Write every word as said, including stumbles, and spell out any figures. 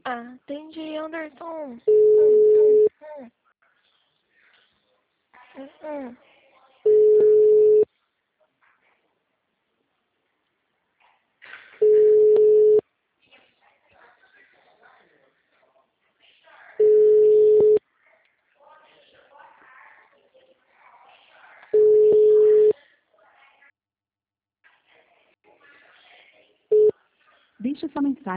Atende, Anderson. Hum, hum, hum, hum, hum. Deixe sua mensagem.